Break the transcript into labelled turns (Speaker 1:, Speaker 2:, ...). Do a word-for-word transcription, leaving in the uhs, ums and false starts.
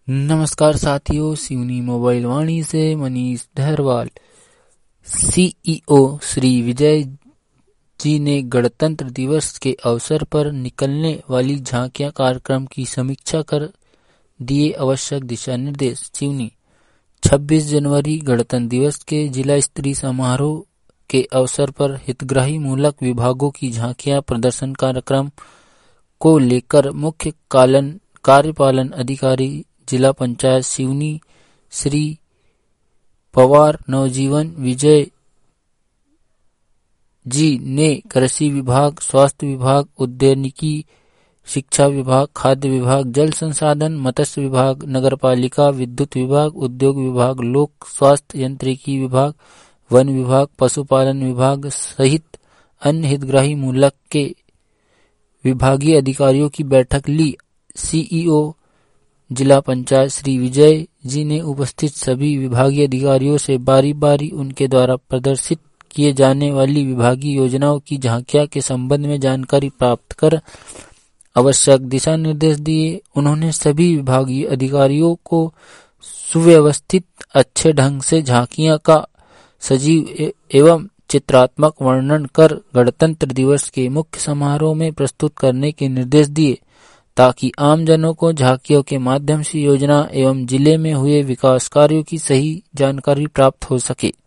Speaker 1: नमस्कार साथियों, सिवनी मोबाइल वाणी से मनीष डहरवाल। सीईओ श्री विजय जी ने गणतंत्र दिवस के अवसर पर निकलने वाली झांकियां कार्यक्रम की समीक्षा कर दिए आवश्यक दिशा निर्देश। सिवनी छब्बीस जनवरी गणतंत्र दिवस के जिला स्तरीय समारोह के अवसर पर हितग्राही मूलक विभागों की झांकियां प्रदर्शन कार्यक्रम को लेकर मुख्य कालन कार्यपालन अधिकारी जिला पंचायत सिवनी श्री पवार नवजीवन विजय जी ने कृषि विभाग, स्वास्थ्य विभाग, उद्यानिकी शिक्षा विभाग, खाद्य विभाग, जल संसाधन, मत्स्य विभाग, नगरपालिका, विद्युत विभाग, उद्योग विभाग, लोक स्वास्थ्य यांत्रिकी विभाग, वन विभाग, पशुपालन विभाग सहित अन्य हितग्राही मूलक के विभागीय अधिकारियों की बैठक ली। सीईओ जिला पंचायत श्री विजय जी ने उपस्थित सभी विभागीय अधिकारियों से बारी बारी उनके द्वारा प्रदर्शित किए जाने वाली विभागीय योजनाओं की झांकियां के संबंध में जानकारी प्राप्त कर आवश्यक दिशा निर्देश दिए। उन्होंने सभी विभागीय अधिकारियों को सुव्यवस्थित अच्छे ढंग से झांकियां का सजीव एवं चित्रात्मक वर्णन कर गणतंत्र दिवस के मुख्य समारोह में प्रस्तुत करने के निर्देश दिए, ताकि आमजनों को झांकियों के माध्यम से योजना एवं जिले में हुए विकास कार्यों की सही जानकारी प्राप्त हो सके।